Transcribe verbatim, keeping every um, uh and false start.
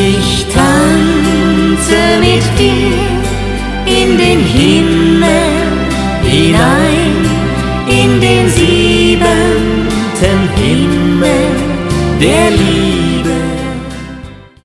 Ich tanze mit dir in den Himmel hinein.